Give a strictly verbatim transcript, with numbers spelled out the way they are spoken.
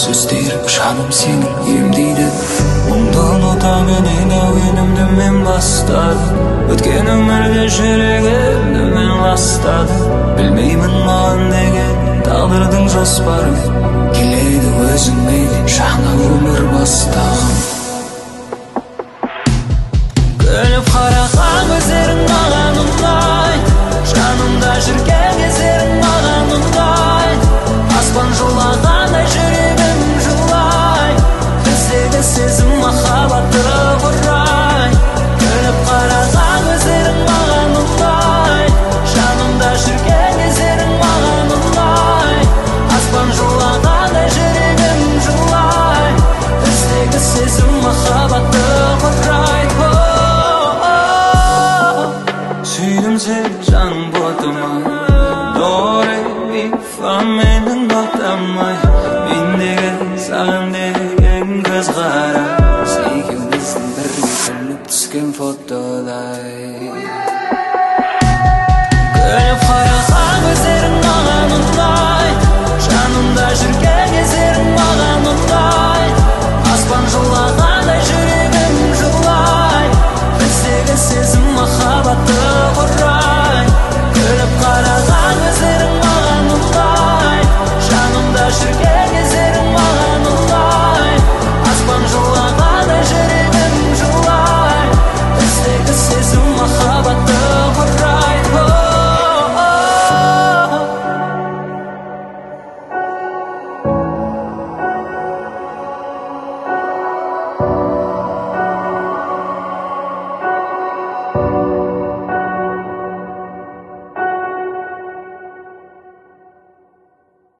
Сөздерім жаным сені емдейді. Мұңдан ота менен әуенімді мен бастадым. Өткен өмірде жүрегімді мен ластадым. Білмеймін маған деген тағдырдың жоспары. Келеді өзіңменен жаңа өмір бастағым. Күліп қараған көздерің маған ұнайды. Жанымда жүрген кездерің маған ұнайды. Аспан жылағандай жүрегім жылай. Біздегі сезім махаббатты құрай. Күліп қараған көздерің маған ұнайды. Жанымда жүрген кездерің маған ұнайды. Аспан жылағандай жүрегім жылай. Біздегі сезім махаббатты құрай. Сүйдім сені жаным ботыма. До ре ми фа менің нотамай. Мен деген саған деген көз қара.